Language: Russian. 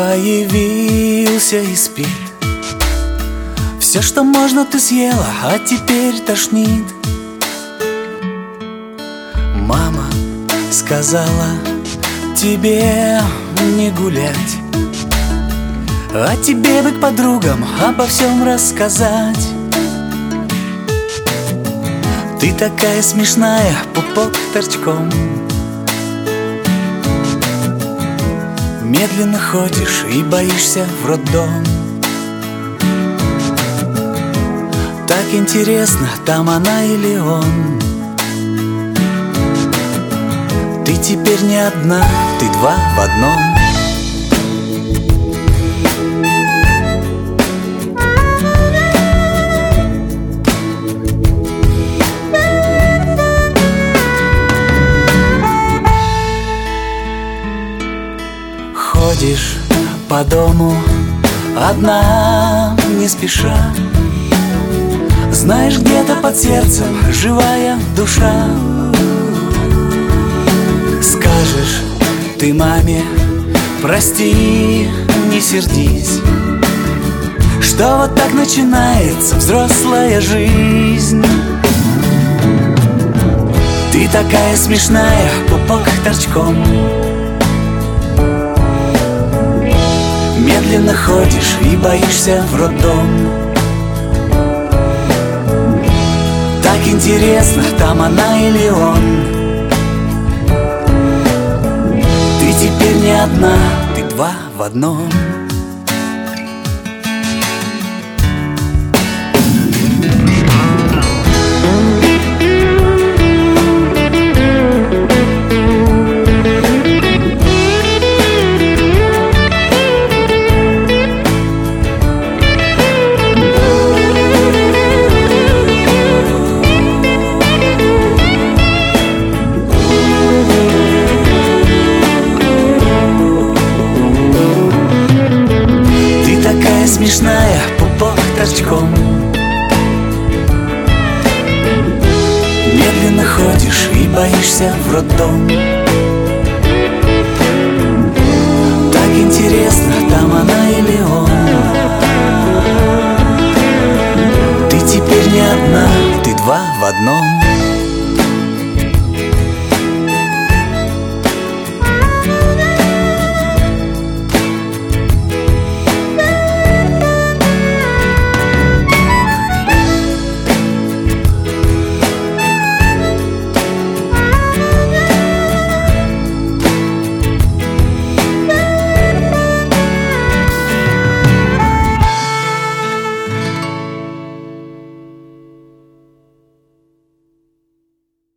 появился и спит. Все, что можно, ты съела, а теперь тошнит. Мама сказала тебе не гулять, а тебе бы к подругам обо всем рассказать. Ты такая смешная, пупок торчком. Медленно ходишь и боишься в роддом. Так интересно, там она или он. Ты теперь не одна, ты два в одном. Ходишь по дому одна, не спеша. Знаешь, где-то под сердцем живая душа. Скажешь ты маме прости, не сердись, что вот так начинается взрослая жизнь. Ты такая смешная, пупок торчком. Медленно ходишь и боишься в роддом. Так интересно, там она или он. Ты теперь не одна, ты два в одном. Смешная, пупок торчком. Медленно ходишь и боишься в роддом.